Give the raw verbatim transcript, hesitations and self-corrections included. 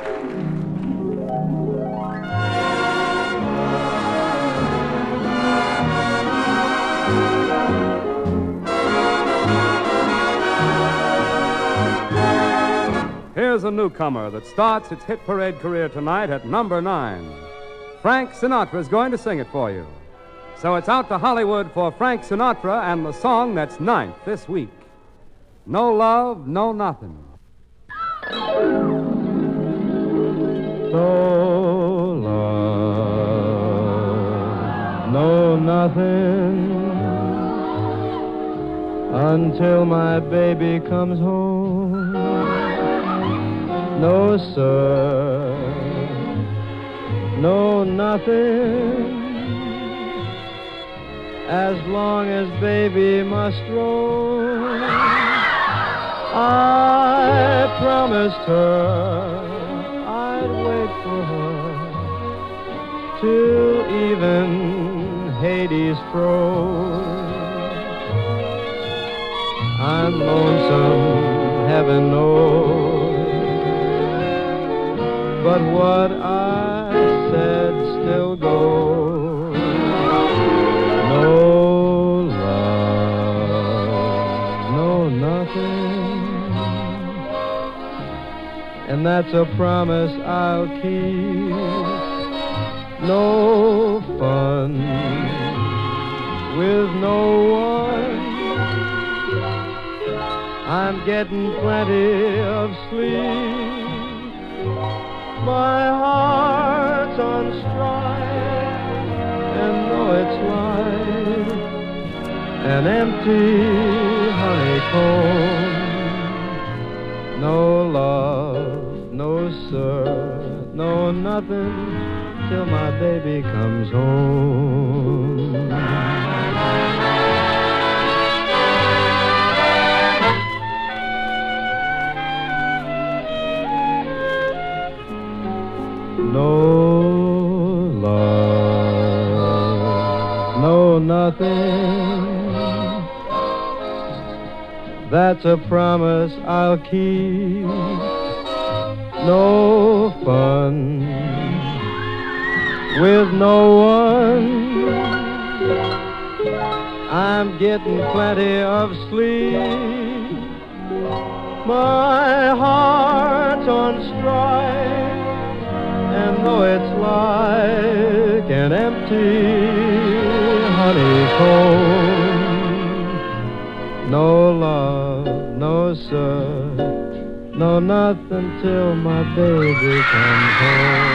Here's a newcomer that starts its hit parade career tonight at number nine. Frank Sinatra is going to sing it for you. So it's out to Hollywood for Frank Sinatra and the song that's ninth this week. No love, no nothing. No love, no nothing, until my baby comes home. No, sir, no nothing, as long as baby must roam. I promised her I'd wait for her till even Hades froze. I'm lonesome, heaven knows, but what I said still goes. No love, no nothing, and that's a promise I'll keep. No fun with no one, I'm getting plenty of sleep. My heart's on strike, and though it's like an empty honeycomb, no love, no sir, no nothing, till my baby comes home. No love, no nothing, that's a promise I'll keep. No fun with no one, I'm getting plenty of sleep. My heart's on strike, and though it's like an empty honeycomb, no love, no sir, no nothing till my baby comes home.